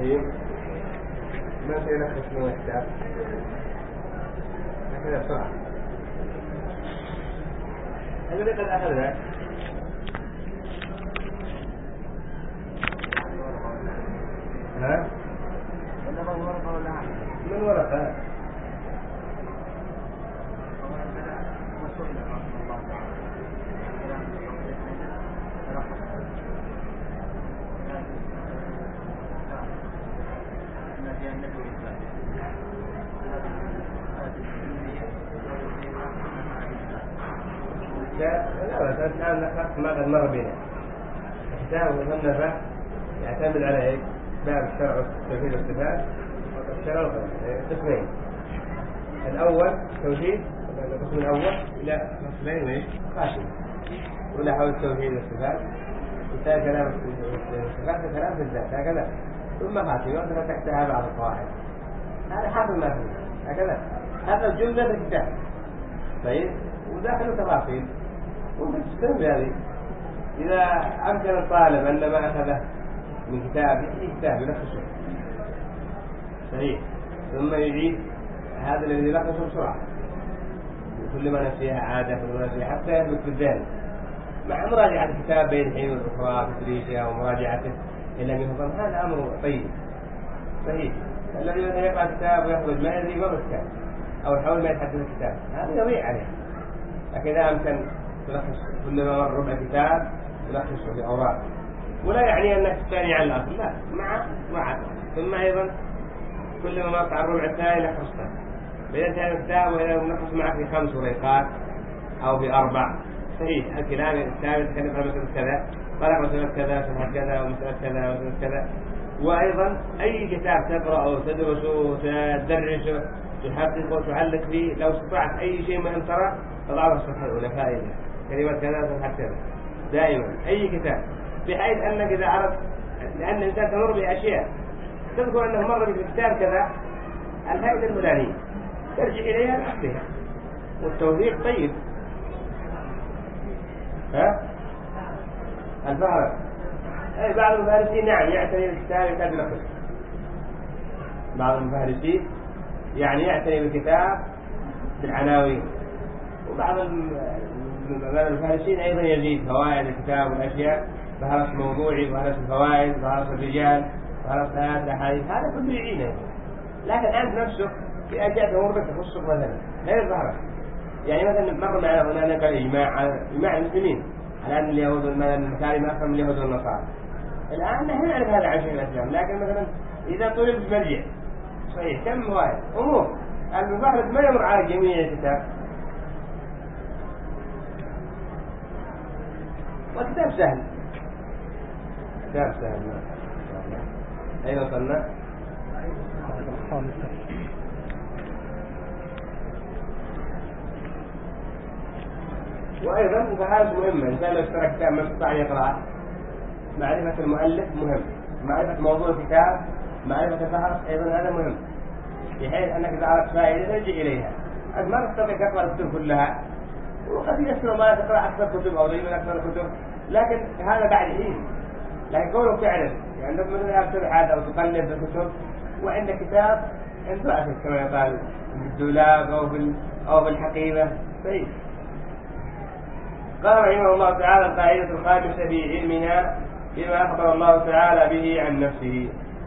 طيب ما سيلخص من الكتاب هكذا بسرعة. الذي قد أخذنا من ورقة لا بس الآن نخص ما قد مر بنا. الكتاب مصنفة يعتمد على إيه؟ باب الشرع والتوحيد والصفات والشرع قسمين. الأول توحيد، القسم الأول إلى قسمين قاسم، ولا حول التوحيد والصفات، والثاني كلام الصفات وكلام في الذات هكذا، ثم خاتمة تحتها بعض القواعد. هذا حاصل ما فيه هكذا، هذا الجملة في الكتاب. طيب وداخل تفاصيل ممكن تستمر بهذه إذا أمكن الطالب أن ما أخذه من كتاب كتاب يلخصه صحيح، ثم يعيد هذا الذي يلخصه بسرعة، كل ما نسيها عادة كل ما نسيها حتى يثبت في الذهن، مع مراجعة الكتاب بين حين والأخرى تدريسها ومراجعته إلا أن يفضل. هذا أمر طيب صحيح. الذي يقرأ الكتاب ويحفظ ما يدري ما الكتاب أو يحاول ما يتحدث الكتاب هذا يضيع عليه. لكن إذا أمكن تلخص كل ما مر ربع كتاب تلخصه بأوراق، ولا يعني أنك تستغني عن الأصل، لا، مع ثم أيضا كل ما مر على الربع الثاني لخصته. فإذا كان الكتاب وإذا نلخص معك في 5 ورقات أو في 4 صحيح. الكلام الكتاب يتكلم عن مسألة كذا، طلع مسألة كذا، سمحة كذا، ومسألة كذا، ومسألة كذا. وأيضا أي كتاب تقرأه تدرسه تدرسه تحقق وتعلق فيه، لو استطعت أي شيء ما ترى تضعه الصفحة الأولى فائدة كلمة كذا سمحة كذا دائما أي كتاب، بحيث أنك إذا عرفت، لأن الإنسان تمر بأشياء تذكر أنه مر بالكتاب كذا الفائدة الفلانية ترجع إليها لأصلها. والتوثيق طيب. الفهرس أي بعض المفهرسين نعم يعتني بالكتاب يكاد نقص، بعض المفهرسين يعني يعتني بالكتاب بالعناوين، وبعض المفهرسين أيضا يزيد فوائد الكتاب والأشياء، فهرس موضوعي، فهرس الفوائد، فهرس الرجال، فهرس آيات الأحاديث، هذا كله يعينه. لكن أنت نفسك في أشياء تمر بك تخصك مثلا غير الفهرس. يعني مثلا مر معنا هنا نقل إجماع المسلمين على أن اليهود والمسالم أفهم اليهود والنصارى. الآن نحن نعرف هذا عن شيء الإسلام، لكن مثلا إذا طلب مرجع صحيح كم فوائد أمور المفهرس ما يمر على جميع الكتاب، والكتاب سهل، كتاب سهل. أين وصلنا؟ وأيضا فهذا مهمة، إنسان لو اشترى كتاب ما استطاع يقرأه معرفة المؤلف مهم، معرفة موضوع الكتاب، معرفة الفهرس أيضا هذا مهم، بحيث أنك إذا عرفت فائدة ترجع إليها. أنت ما تستطيع تقرأ الكتب كلها، وقد يسمى ما تقرأ أكثر كتب أو ضمن أكثر كتب، لكن هذا بعد حين. لكن كونك تعرف يعني عندك مثلا تبحث أو تقلب في الكتب وعندك كتاب انتبه كما يقال بالدولاب أو بالحقيبة صحيح. قال رحمه الله تعالى القاعدة الخامسة في علمنا بما أخبر الله تعالى به عن نفسه.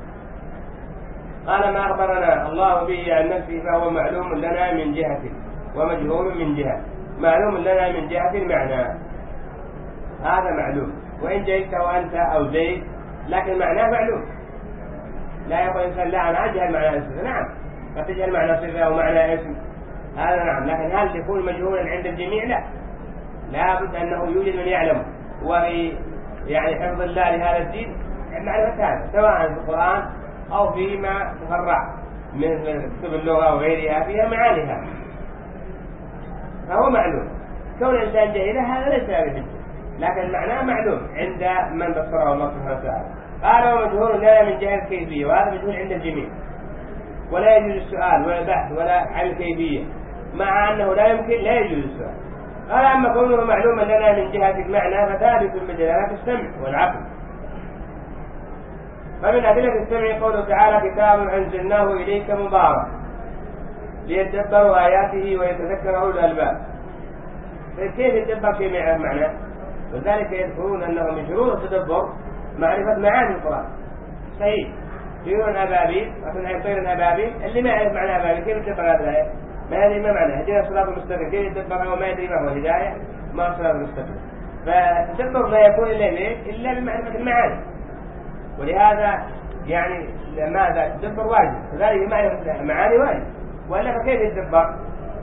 قال ما أخبرنا الله به عن نفسه فهو معلوم لنا من جهة ومجهول من جهة. معلوم لنا من جهة المعنى، هذا معلوم، وإن جئت وأنت أو زيد لكن معناه معلوم. لا يقول إنسان لا أنا أجهل معنى اسم، نعم قد تجهل معنى صفة أو معنى اسم، هذا نعم، لكن هل يكون مجهولا عند الجميع؟ لا بد أنه يوجد من يعلم يعني حفظ الله لهذا الدين معرفة هذا سواء في القرآن أو فيما تفرع من كتب اللغة أو غيرها فيها معانيها، فهو معلوم. كون الإنسان جاهله هذا ليس بحجة، لكن معناه معلوم عند من بصره الله سبحانه وتعالى. قال ومجهول لا من جهة الكيفية، وهذا مجهول عند الجميع، ولا يجوز السؤال ولا البحث ولا عن الكيفية، مع أنه لا يمكن لا يجوز السؤال. قال أما كونه معلوما لنا من جهة المعنى فثابت بدلالة السمع والعقل، فمن أدلة السمع قوله تعالى كتاب أنزلناه إليك مبارك ليتدبروا آياته ويتذكر أولو الألباب. كيف يتدبر في معناه؟ ولذلك يذكرون أنه من شروط التدبر معرفة معاني القرآن. صحيح طيور أبابيل مثلا طير أبابيل اللي ما يعرف معنى أبابيل كيف يتدبر هذه الآية؟ ما يدري ما معناها، هدينا الصراط المستقيم كيف يتدبرها وما يدري ما هو الهداية ما هو الصراط المستقيم. فالتدبر لا يكون إلا بمعرفة المعاني. ولهذا يعني ماذا تدبر واجب، كذلك معرفة المعاني واجب، وإلا فكيف يتدبر؟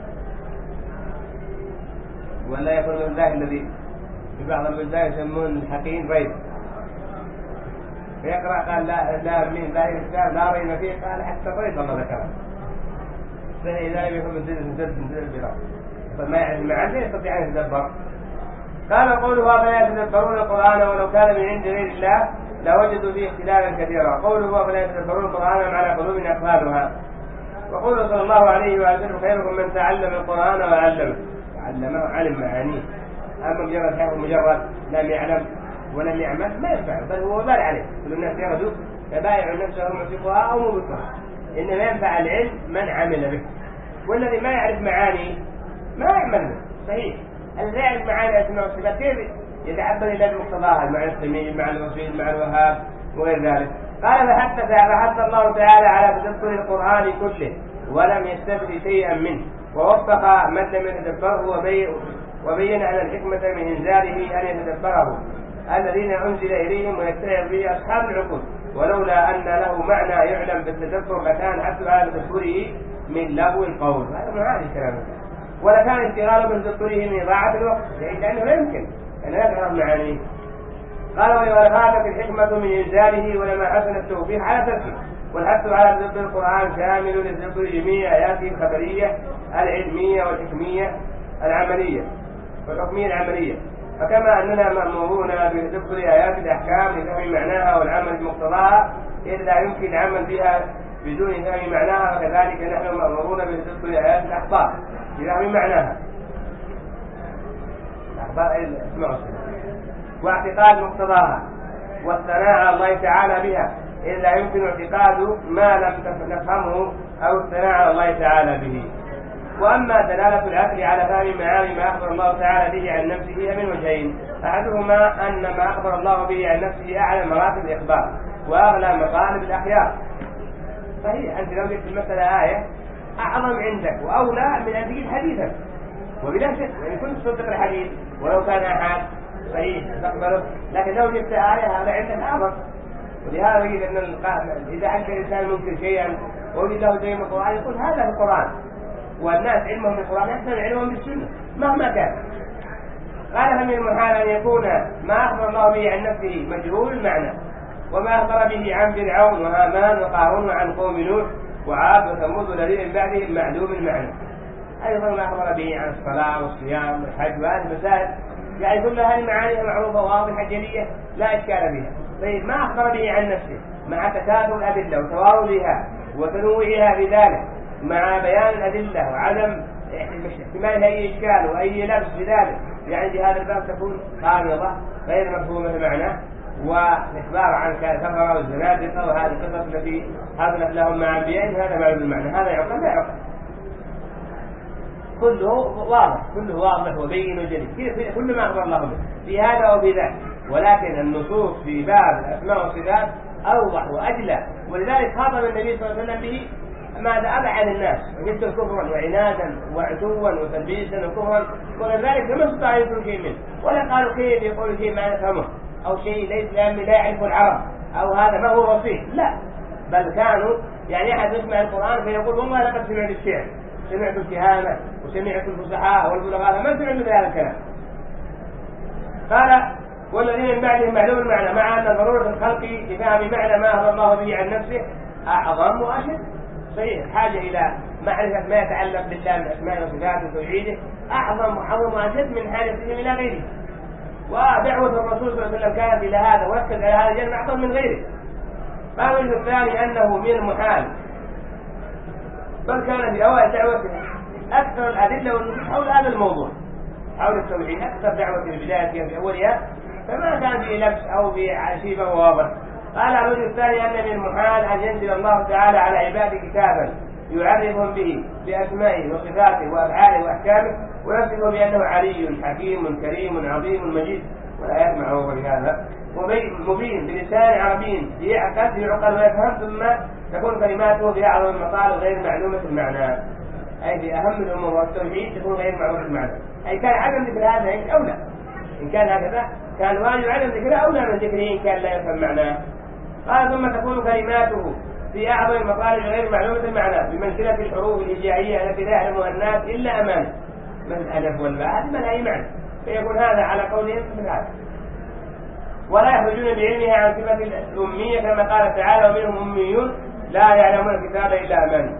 ولا يكون من ذلك الذي في بعض البلدان يسمون الحكيم ريب، فيقرأ قال لا من ذلك الكتاب لا ريب فيه، قال حتى الريب الله ذكره، فإذا لم يكن من زد البلاد فما يعرف المعاني لا يستطيع أن يتدبر. قال قوله أفلا يتدبرون القرآن ولو كان من عند غير الله لوجدوا فيه اختلافا كثيرا. قوله أفلا يتدبرون القرآن على قلوب أقفالها. وقوله صلى الله عليه وسلم خيركم من تعلم القرآن وعلمه. علمه علم معانيه، أما مجرد حفظ مجرد لم يعلم ولم يعمل ما ينفع، بل هو وبال عليه. كل الناس يغدو فبايع نفسه معتقها أو مبكرها، إنما ينفع العلم من عمل به، والذي ما يعرف معاني ما يعمل به. صحيح الذي يعرف معاني أسماء والصفات كيف يتعبد إلى بمقتضاها، المعنى السميع المعنى الوصيل المعنى الوهاب وغير ذلك. قال فحث الله تعالى على تدبر القرآن كله ولم يستثني شيئا منه، ووفق من لم يتدبره وبين أن الحكمة من إنزاله أن يتدبره الذين أنزل إليهم ويتبع به أصحاب العقول، ولولا أن له معنى يعلم بالتدبر لكان حتى على تدبره من لغو القول. هذا معاني كلامه، ولكان اشتغاله بتدبره من إضاعة الوقت، لأنه لا يمكن أن يفهم معانيه. قال ولغابت الحكمة من إنزاله ولما حسن التوفيق على تركه. والحث على تدبر القرآن شامل لتدبر جميع آياته الخبرية العلمية والحكمية العملية العملية. فكما أننا مأمورون بتدبر آيات الأحكام لفهم معناها والعمل بمقتضاها إذ لا يمكن العمل بها بدون فهم معناها، وكذلك نحن مأمورون بتدبر آيات الأخبار لفهم معناها، الأخبار الأسماء واعتقاد مقتضاها والثناء على الله تعالى بها، إذ لا يمكن اعتقاد ما لم نفهمه أو الثناء على الله تعالى به. وأما دلالة العقل على فهم معاني ما أخبر الله تعالى به عن نفسه من وجهين، أحدهما أن ما أخبر الله به عن نفسه أعلى مراتب الإخبار وأغلى مطالب الأخيار. صحيح أنت لو جبت المسألة آية أعظم عندك وأولى من أن تجد حديثا، وبلا شك يعني كنت تصدق الحديث ولو كان أحد صحيح تقبله، لكن لو جبت آية هذا عندك أعظم. ولهذا يجد أن إذا أنكر الإنسان ممكن شيئا ووجد له شيء من القرآن يقول هذا في القرآن، والناس علمهم بالقرآن أحسن علمهم بالسنة مهما كان. قال فمن المحال أن يكون ما أخبر الله به عن نفسه مجهول المعنى، وما أخبر به عن فرعون وهامان وقارون وعن قوم نوح وعاد وثمود والذين من بعدهم معلوم المعنى. أيضا ما أخبر به عن الصلاة والصيام والحج وهذه المسائل يعني كل هذه معانيها معروفة واضحة جلية لا إشكال بها. طيب ما أخبر به عن نفسه مع تكاثر الأدلة وتواردها وتنوعها بذلك مع بيان الأدلة وعدم احتمال أي إشكال وأي لبس بذلك، يعني بهذا الباب تكون غامضة غير مفهومة المعنى، والإخبار عن كفرة والزنادقة وهذه القصص التي حصلت لهم مع أنبيائهم هذا معلوم المعنى. هذا يعقل لا يعقل، كله واضح وبين وجلي كل ما أخبر الله به في هذا وفي ذاك. ولكن النصوص في باب الأسماء والصفات أوضح وأجلى، ولذلك خاطب النبي صلى الله عليه وسلم به ماذا أبعد الناس وجدت كفرا وعنادا وعتوا وتلبيسا وكفرا ولذلك فما استطاع يقول شيء منه، ولا قالوا كيف يقول شيء ما نفهمه أو شيء ليس لا يعرف العرب أو هذا ما هو بسيط، لا بل كانوا يعني أحد يسمع القرآن فيقول والله لقد سمعت الشعر، سمعت الكهانة وسمعت الفصحاء والبلغاء، ما سمعت مثل هذا الكلام. قال والذين من بعدهم معلوم المعنى، مع أن ضرورة الخلق لفهم معنى ما أخبر الله به عن نفسه أعظم وأشد. صحيح الحاجة إلى معرفة ما يتعلق بالله من أسماء وصفاته وتوحيده أعظم وأشد من حاجتهم إلى غيره. ودعوة الرسول صلى الله عليه وسلم كانت إلى هذا وركز على هذا الجانب أعظم من غيره. قال الوجه الثاني أنه من المحال بل كان في أوائل دعوته أكثر الأدلة والنصوص حول هذا الموضوع حول التوحيد، أكثر دعوة في البداية في أولها، فما كان في لبس أو في عشيبة واضح قال الوجه الثاني أن من المحال أن ينزل الله تعالى على عباده كتابا يعرفهم به بأسمائه وصفاته وأفعاله وأحكامه ويصفه بأنه علي حكيم كريم عظيم مجيد، والآيات معروفة بهذا، مبين بلسان عربي يعقل ويفهم، ثم تكون كلماته في أعظم المطالب غير معلومة المعنى، أي في أهم الأمور والتوحيد تكون غير معلومة المعنى، أي كان عدم ذكر هذا أولى، إن كان هكذا كان واجب عدم ذكره أولى من ذكره إن كان لا يفهم معناه. قال ثم تكون كلماته في أعظم المطالب غير معلومة المعنى بمنزلة الحروف الهجائية التي لا يعلمها الناس إلا أمانة، مثل الألف والباء هذه ما لها أي معنى، فيكون هذا على قولهم مثل هذا. ولا يخرجون بعلمها عن صفة الأمية كما قال تعالى ومنهم أميون لا يعلمون الكتاب إلا أماني.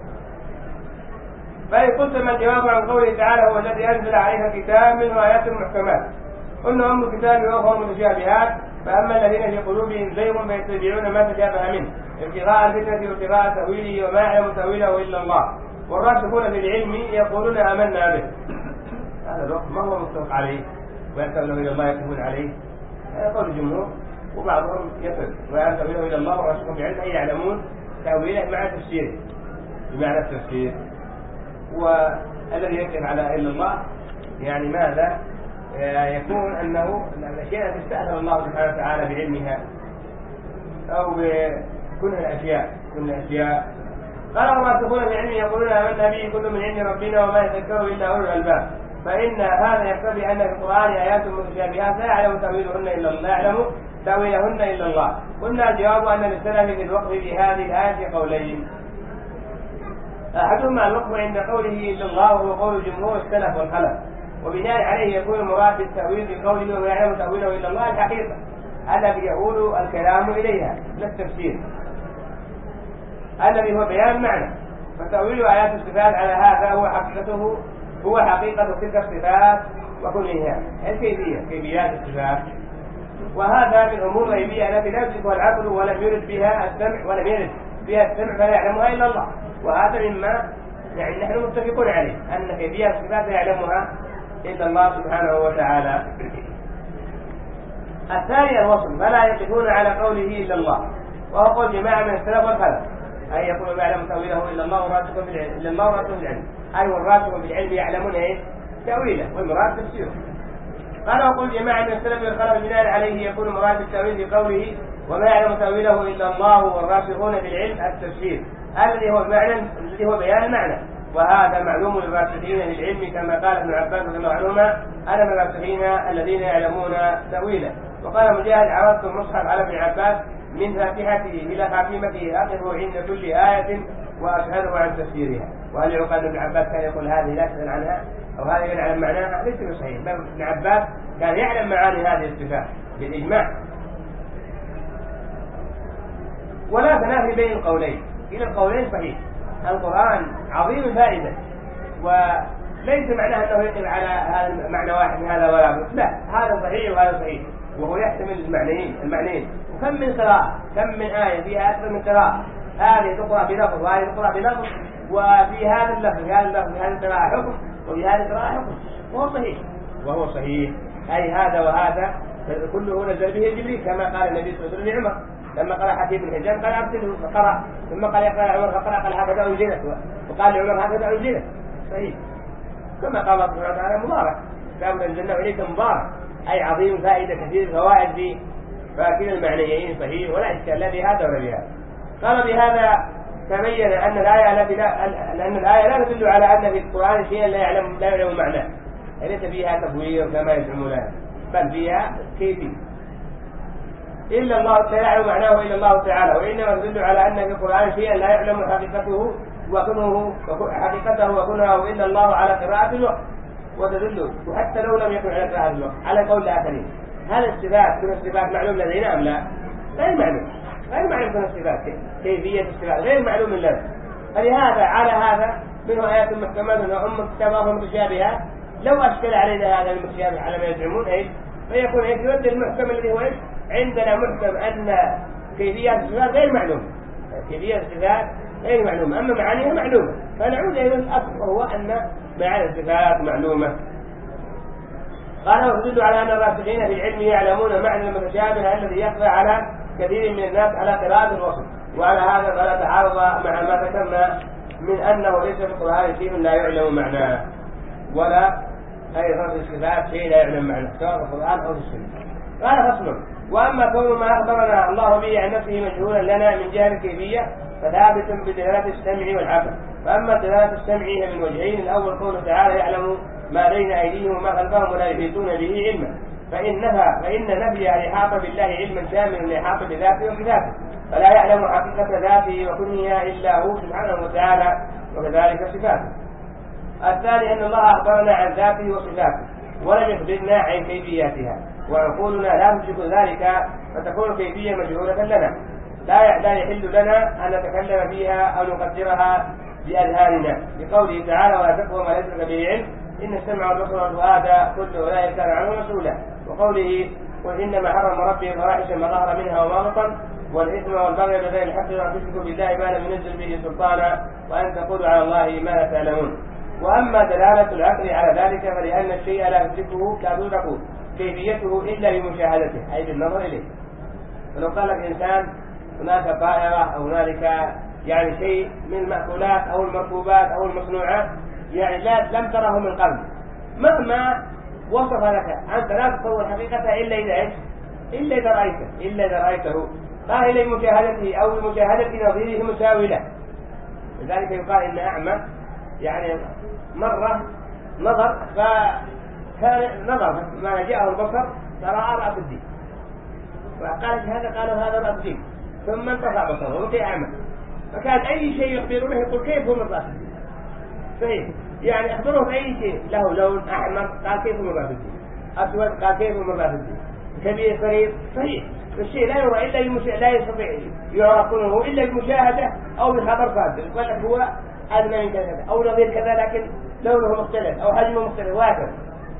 فإن قلت ما الجواب عن قوله تعالى هو الذي أنزل عليك الكتاب منه آيات محكمات، قلنا أم الكتاب وأخر متشابهات، فأما الذين في قلوبهم زيغ فيتبعون ما تشابه منه ابتغاء الفتنة وابتغاء تأويله وما يعلم تأويله إلا الله، والراسخون في العلم يقولون آمنا به. هذا الوقت ما هو متفق عليه ويأتون إلى الله يكتبون عليه، هذا قول الجمهور، وبعضهم يصل ويأتون إلى الله والراسخون في العلم أي يعلمون تأويله مع تفسيره بمعنى التفسير. والذي يكتب على إلا الله يعني ماذا؟ يكون أنه الأشياء التي استأثر الله سبحانه وتعالى بعلمها أو بكل الأشياء قال الراسخون في العلم يقولون آمنا به كل من عند ربنا وما يذكر إلا أولو الألباب، فإن هذا يقتضي أن في القرآن آيات متشابهات لا يعلم تأويلهن إلا الله. قلنا الجواب أن للسلف في الوقف في هذه الآية قولين، أحدهما الوقف عند قوله إلا الله وهو قول جمهور السلف والخلف، وبناء عليه يكون المراد بالتأويل بقوله وما يعلم تأويله إلا الله الحقيقة الذي يؤول الكلام إليها لا التفسير الذي هو بيان المعنى، فتأويل آيات الصفات على هذا هو حقيقة تلك الصفات وكلها كيفيات الصفات، وهذا من أمور غيبية التي لا يدركها العقل ولم يرد بها السمع فلا يعلمها إلا الله، وهذا مما يعني نحن متفقون عليه أن كيفيات الصفات لا يعلمها إلا الله سبحانه وتعالى. الثاني الوصل فلا يقفون على قوله إلا الله، وهو قول جماعة من السلف والخلف، أي يقول ما يعلم تأويله إلا الله والراسخون بالعلم، أي والراسخون بالعلم يعلمون تأويله والمراد تفسيره. قال وقول جماعة من السلف والخلف بناء عليه يكون مراد التأويل بقوله وما يعلم تأويله إلا الله والراسخون بالعلم التفسير الذي هو بيان المعنى، وهذا معلوم للراسخين للعلم كما قال ابن عباس رضي الله عنهما أنا من الراسخين الذين يعلمون تأويله. وقال مجاهد عرضت المصحف على ابن عباس من فاتحته إلى خاتمته أقف عند كل آية وأسأله عن تفسيرها. وهل يقال ابن عباس كان يقول هذه لا تسأل عنها أو هذه يعلم معناها؟ ليس بصحيح، بل ابن عباس كان يعلم معاني هذه الصفات بالإجماع. ولا تنافي بين القولين، إلى القولين صحيح، القرآن عظيم الفائدة وليس معناه أنه يقف على هذا معنى واحد من هذا ولا بد، لا هذا صحيح وهذا صحيح، وهو يحتمل المعنيين. وكم من قراءة كم من آية فيها أكثر من قراءة، هذه تقرأ بلفظ وهذه تقرأ بلفظ، وفي هذا اللفظ في هذا القراءة حكم وفي هذه القراءة حكم، وهو صحيح أي هذا وهذا كله نزل به جبريل كما قال النبي صلى الله عليه وسلم لعمر لما قرأ حكيم بن حزام قال أرسله فقرأ، ثم قال يقرأ عمر فقرأ قال هكذا أنزلت، وقال لعمر هكذا أنزلت، صحيح. كما قال الله سبحانه وتعالى مبارك كما أنزلناه إليك مبارك أي عظيم فائدة كثير فوائد فيه، فكلا المعنيين صحيح ولا إشكال لا بهذا ولا بهذا. قال بهذا تبين أن الآية لا تدل على أن في القرآن شيئا لا يعلم معناه، ليس فيها تفويض كما يزعمون، بل فيها كيفية إلا الله لا يعلم معناه إلا الله تعالى، وإنما تدل على أن في القرآن شيئا لا يعلم حقيقته وكنه إلا الله على قراءة الوقت، وتدل وحتى لو لم يكن على قراءة الوقت على قول الآخرين. هل الصفات كل الصفات معلوم لدينا أم لا؟ غير معلوم كل الصفات، كيفية الصفات غير معلوم لنا، فلهذا على هذا منه آيات محكمات وأم كتابها متشابهات، لو أشكل علينا هذا المتشابه على ما يزعمون فيكون يرد المحكم الذي هو عندنا محكم أن كيفية الصفات غير معلومة، أما معانيها معلومة، فنعود إلى الأصل وهو أن معاني الصفات معلومة. قال وتدل على أن الراسخين في العلم يعلمون معنى المتشابه الذي يقضي على كثير من الناس على قراءة الوصف، وعلى هذا فلا تعارض مع ما ذكرنا من أنه ليس في القرآن شيء لا يعلم معناه، ولا أيضا في الصفات شيء لا يعلم معناه سواء في القرآن أو في السنة. قال فصل: وأما كون ما أخبرنا الله به عن نفسه مجهولا لنا من جهة الكيفية فثابت بدلالة السمع والعقل. فأما دلالة السمع هي من وجهين: الأول قوله تعالى: يعلم ما بين أيديهم وما خلفهم ولا يحيطون به علما، فإن نفي الإحاطة بالله علما شامل لإحاطة بذاته وبذاته، فلا يعلم حقيقة ذاته وكنها إلا هو سبحانه وتعالى، وكذلك صفاته. الثاني أن الله أخبرنا عن ذاته وصفاته ولم يخبرنا عن كيفياتها، وعقولنا لا تدرك ذلك، فتكون الكيفية مجهولة لنا، لا يحل لنا أن نتكلم فيها أو نقدرها بأذهاننا، بقوله تعالى: ولا تقف ما ليس لك به علم إن السمع والبصر والفؤاد كل أولئك كان عنه مسؤولا، وقوله: قل إنما حرم ربي الفواحش ما ظهر منها وما بطن والإثم والبغي بغير الحق وأن تشركوا بالله ما لم ينزل به سلطانا وأن تقولوا على الله ما لا تعلمون. وأما دلالة العقل على ذلك فلأن الشيء لا تدرك كيفيته إلا بمشاهدته، أي بالنظر إليه. فلو قال لك إنسان هناك طائرة أو هنالك يعني شيء من المأكولات أو المركوبات أو المصنوعات يعني لم تره من قبل، مهما وصف لك أنت لا تصور حقيقته إلا إذا إيش؟ إلا إذا رأيته، قال إلى مشاهدته أو مشاهدة نظيره مساوي له. لذلك يقال إن أعمى يعني مرة نظر فكان نظر ما جاءه البصر فرأى رأس الدين، وقال هذا رأس الدين، ثم انتفع بصره وكي أعمى، فكان أي شيء يخبرونه يقول كيف هو من رأس الدين؟ صحيح، يعني أخبره بأي شيء له لون أحمر قال كيف من رأس الدين، أسود قال كيف من رأس الدين، كبير صغير، صحيح الشيء لا يرى إلا لا يستطيع يعرف كونه إلا بمشاهدة أو بخبر صادق، يقول لك هو أدنى من كذا أو نظير كذا لكن لونه مختلف أو حجمه مختلف وهكذا.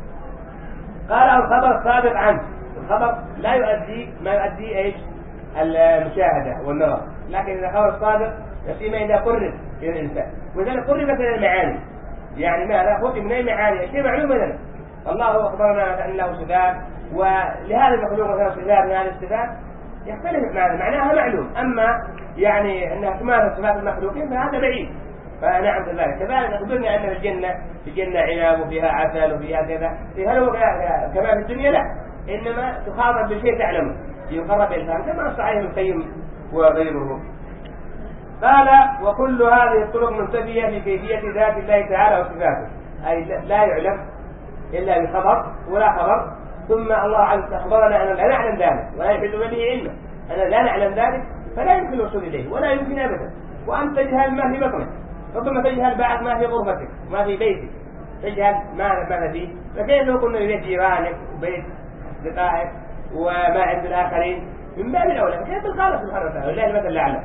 قال الخبر الصادق عنه، الخبر لا يؤدي ما يؤدي ايش؟ المشاهدة والنظر، لكن إذا خبر الصادق فيما إذا قرب إلى الإنسان، وإذا قربت إلى المعاني، يعني ما خذ من المعاني الشيء معلوم لنا. الله أخبرنا أن له صفات، ولهذا المخلوق مثلا صفات من هذه الصفات يختلف معناها معلوم، أما يعني أنها تماثل صفات المخلوقين فهذا بعيد. فنعم كذلك أخبرنا أن في الجنة عناب وفيها عسل وفيها كذا، هل هو كما في الدنيا؟ لا، إنما تخاطب بشيء تعلمه يقرب الفهم، كما نص عليه ابن القيم وغيره. قال: وكل هذه الطرق منتفية في كيفية ذات الله تعالى وصفاته، أي لا يعلم إلا بخبر ولا خبر. ثم الله عز وجل أخبرنا أن لا نعلم ذلك ولا يحل به علمه، أن لا نعلم ذلك فلا يمكن الوصول إليه ولا يمكن أبدا، وأن تجهل ما في بطنك، ربما تجهل بعد ما في غرفتك ما في بيتك، تجهل ما فيه، فكيف لو كنا ببيت جيرانك وبيت أصدقائك وما عند الآخرين من باب الأولى، فكيف الخالق سبحانه وتعالى ولله المثل الأعلى.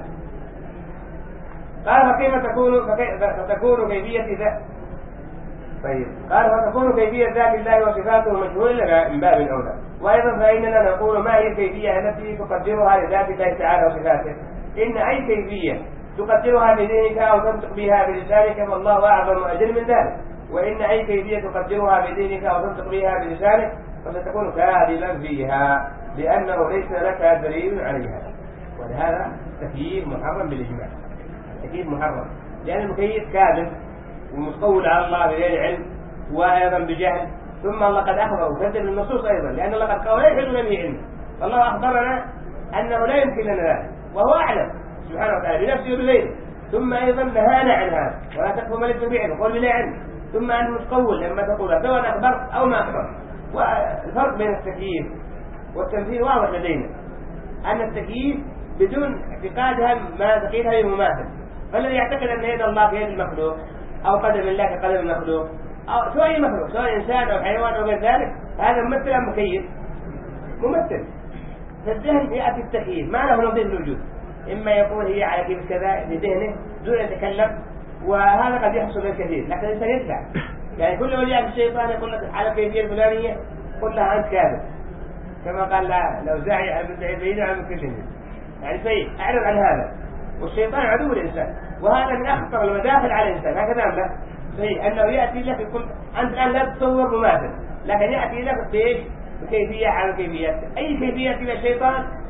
قال: فكيف فتكون كيفية ذات، طيب قال: فتكون كيفية ذات الله وصفاته مجهولة لنا من باب الأولى. وأيضا فإننا نقول: ما هي الكيفية التي تقدرها لذات الله تعالى وصفاته؟ إن أي كيفية تقدرها بذهنك أو تنطق بها بلسانك فالله أعظم وأجل من ذلك، وإن أي كيفية تقدرها بذهنك أو تنطق بها بلسانك فستكون كاذبا فيها، لأنه ليس لك دليل عليها. ولهذا التكييف محرم بالإجماع، التكييف محرم لأن المكيف كاذب ومتقول على الله بغير علم وأيضا بجهل، ثم الله قد أخبر وكذب النصوص أيضا، لأن الله قد قال لا يحل به علم، فالله أخبرنا أنه لا يمكن لنا ذلك وهو أعلم سبحانه وتعالى بنفسه وبغيره. ثم أيضا نهانا عن هذا: ولا تقف ما ليس بعلم وقل بلا علم. ثم أنت متقول لما تقول سواء أخبرت أو ما أخبرت. والفرق بين التكييف والتمثيل واضح لدينا، أن التكييف بدون اعتقادها ما تقيدها بمماثل، فالذي يعتقد أن يد الله في يد المخلوق أو قدم الله كقدم المخلوق أو سواء مخلوق سواء إنسان أو حيوان أو غير ذلك، هذا ممثل أم مكيف؟ ممثل. فالذهن يأتي التكييف ما له نظير الوجود، إما يقول هي على كيف كذا لذهنه دون أن يتكلم، وهذا قد يحصل الكثير، لكن الإنسان يدفع، يعني كل ما جاء الشيطان يقول لك على كيفية الفلانية قل لها أنت كاذب، كما قال لو زعي عن بعيد عن كل، يعني سيء أعرض عن هذا. والشيطان عدو الإنسان، وهذا من أخطر المداخل على الإنسان، هكذا أم لا؟ سيء أنه يأتي لك يقول أنت الآن لا تتصور مماثل، لكن يأتي لك بكيفية على كيفيات، أي كيفية إلى الشيطان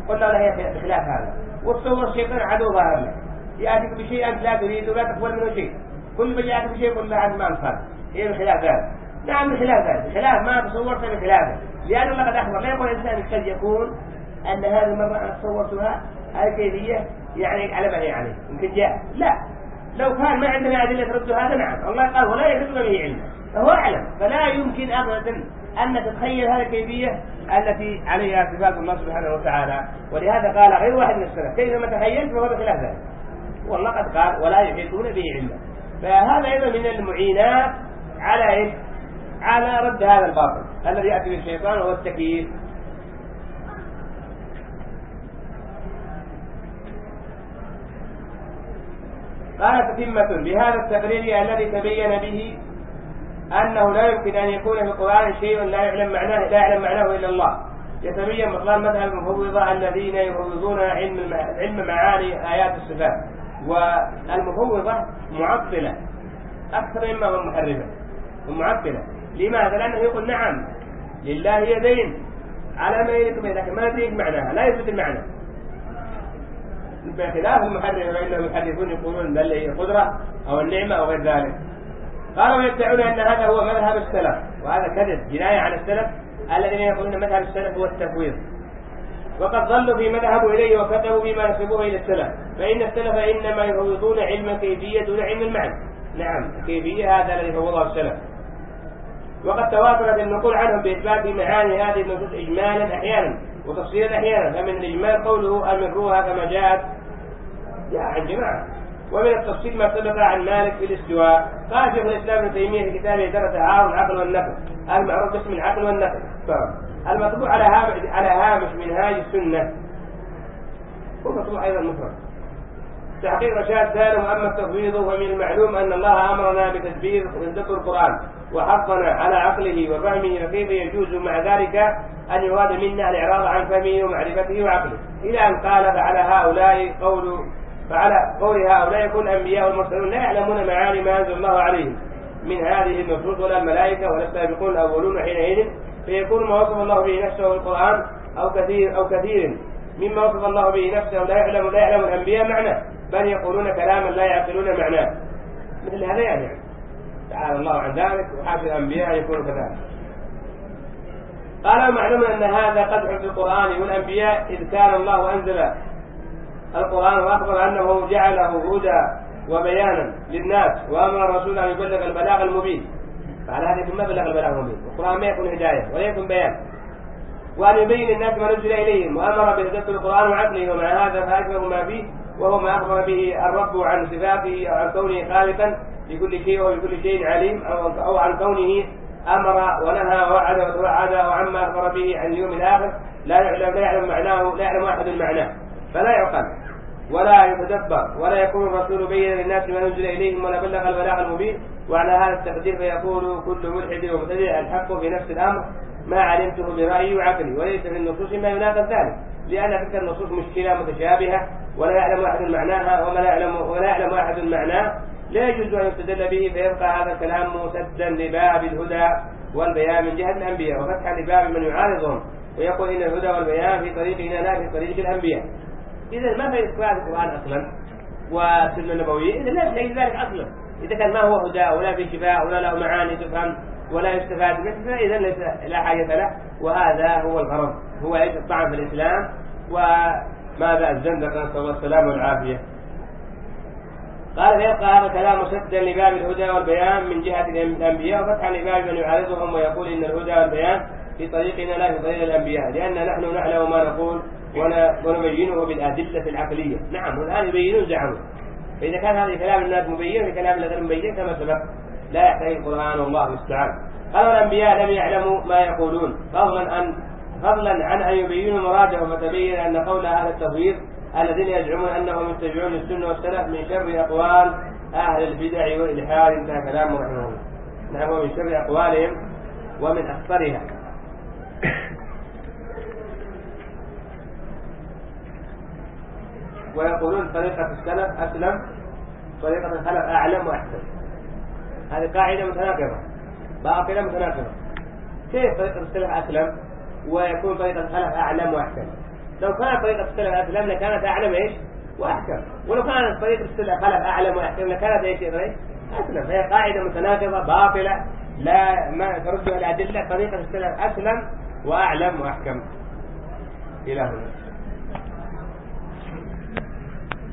قلنا له هي بخلاف هذا. والصور الشيطان عدو ظاهر لك، يأتيك بشيء أنت لا تريد ولا تقبل منه شيء، كل ما يأتيك بشيء قل له أنت ما أنصر، هي بخلاف ذلك. نعم بخلاف ذلك، بخلاف ما تصورت بخلافه، لأن الله قد أخبر. لا يقول الإنسان قد يكون أن هذه المرة أنا تصورتها هذه كيفية يعني على ما هي عليه يمكن جاء، لا، لو كان ما عندنا أدلة ترد هذا نعم، الله قال ولا يحيطون به علما، فهو أعلم، فلا يمكن أبدا أن تتخيل هذه الكيفية التي عليها صفات الله سبحانه وتعالى. ولهذا قال غير واحد من السلف كيفما تخيلت فهو بخلاف ذلك، والله قد قال ولا يحيطون به علما. فهذا أيضا من المعينات على إيه؟ على رد هذا الباطل الذي يأتي به الشيطان وهو التكييف. قال تتمة بهذا التقرير الذي تبين به أنه لا يمكن أن يكون في القرآن شيء لا يعلم معناه إلا الله. يتبين بطلان مذهب المفوضة الذين يفوضون علم معاني آيات الصفات. والمفوضة معطلة أكثر مما هم محرفة، ومعطلة. لماذا؟ لأنه يقول نعم لله يدين على ما يليق به، لكن ما ندري معناها، لا يثبت المعنى، بخلاف المحرف فإنهم يحرفون يقولون بل هي القدرة أو النعمة أو غير ذلك. قالوا ويدعون أن هذا هو مذهب السلف، وهذا كذب جناية على السلف الذين يقولون مذهب السلف هو التفويض، وقد ظلوا في مذهبوا إليه وكتبوا بما نسبوه إلى السلف. فإن السلف إنما يفوضون علم الكيفية دون علم المعنى. نعم الكيفية هذا الذي فوضه السلف، وقد تواترت النقول عنهم بإثبات معاني هذه النصوص إجمالا أحيانا وتفصيلا أحيانا. فمن الإجمال قوله أمروها كما جاءت عن جماعة، ومن التفصيل ما سبق عن مالك في الاستواء. قال شيخ الإسلام ابن تيمية في كتابه درس تعارض العقل والنقل المعروف باسم العقل والنقل المطبوع على هامش منهاج السنة، هو مطبوع أيضا مفرد تحقيق رشاد سالم. أما التفويض فمن المعلوم أن الله أمرنا بتدبير القرآن وحضنا على عقله وفهمه، وكيف يجوز مع ذلك أن يراد منا الإعراض عن فهمه ومعرفته وعقله، إلى أن قال فعلى قول هؤلاء يكون الأنبياء والمرسلون لا يعلمون معاني ما أنزل الله عليهم من هذه النصوص ولا الملائكة ولا السابقون الأولون حينئذ، فيكون ما وصف الله به نفسه في القرآن أو كثير مما وصف الله به نفسه لا يعلم الأنبياء معناه، بل يقولون كلاما لا يعقلون معناه، مثل هذا يعني تعالى الله عن ذلك، وحاشا الأنبياء يكونوا كذلك. قال معلوم أن هذا قدح في القرآن والأنبياء، إذ كان الله أنزل القرآن وأخبر أنه جعله هدى وبيانا للناس، وأمر الرسول أن يبلغ البلاغ المبين، فعلى هذا يكون ما بلغ البلاغ المبين، والقرآن ما يكون هداية ولا يكون بيان، وأن يبين الناس ما نزل إليهم، وأمر بتدبر القرآن وعقله. ومع هذا فأكبر ما فيه وهو ما أخبر به الرب عن صفاته أو عن كونه خالقا لكل شيء وبكل شيء عليم، أو عن كونه أمر ونهى ووعد وتوعد، أو عما أخبر به عن اليوم الآخر لا يعلم معناه، لا يعلم أحد المعنى، فلا يعقل ولا يتدبر، ولا يكون الرسول بين للناس ما نزل إليهم ولا بلغ البلاغ المبين. وعلى هذا التقدير فيقول كل ملحد ومبتدع الحق في نفس الأمر ما علمته برأيي وعقلي، وليس في النصوص ما يناقض ذلك، لأن تلك النصوص مشكلة متشابهة ولا يعلم أحد معناها ولا يعلم أحد معناه، لا يجوز أن يستدل به، فيبقى هذا الكلام مسدا لباب الهدى والبيان من جهة الأنبياء، وفتحا لباب من يعارضهم ويقول إن الهدى والبيان في طريقنا لا في طريق الأنبياء. إذا ما في إثبات القرآن أصلا والسنة النبوية، إذا لا في ذلك أصلا، إذا كان ما هو هدى ولا في شفاء ولا له معاني تفهم ولا يستفاد منه، إذا لا حاجة له، وهذا هو الغرض، هو ايش؟ الطعن في الإسلام وماذا الزندقة، نسأل الله السلامة والعافية. قال فيبقى هذا الكلام مسدا لباب الهدى والبيان من جهة الأنبياء، وفتحا لباب من يعارضهم ويقول إن الهدى والبيان في طريقنا لا في طريق الأنبياء، لأن نحن نعلم ما نقول ونبينه بالأدلة العقلية. نعم والآن يبينون زعموا، فإذا كان هذا كلام الناس مبين بكلام الذين مبين كما سبق لا يحتاج القرآن والله المستعان. قالوا الأنبياء لم يعلموا ما يقولون فضلا عن أن يبينوا مراده، فتبين أن قول أهل التفويض الذين يزعمون أنهم يتبعون السنة والسلف من شر أقوال أهل البدع والإلحاد. انتهى كلامه رحمه الله. نعم من شر أقوالهم ومن أخطرها. ويقولون طريقة السلف أسلم، طريقة الخلف أعلم وأحسن. هذه قاعدة متناقضة باطلة متناقضة. كيف طريقة السلف أسلم ويكون طريقة الخلف أعلم وأحسن؟ لو كانت طريقة السلف أسلم لكانت أعلم إيش وأحكم، ولو كانت طريقة السلف خلف أعلم وأحكم لكانت إيش أسلم. فهي قاعدة متناقضة باطلة لا ما تردها الأدلة. طريقة السلف أسلم وأعلم وأحكم. إلى هنا.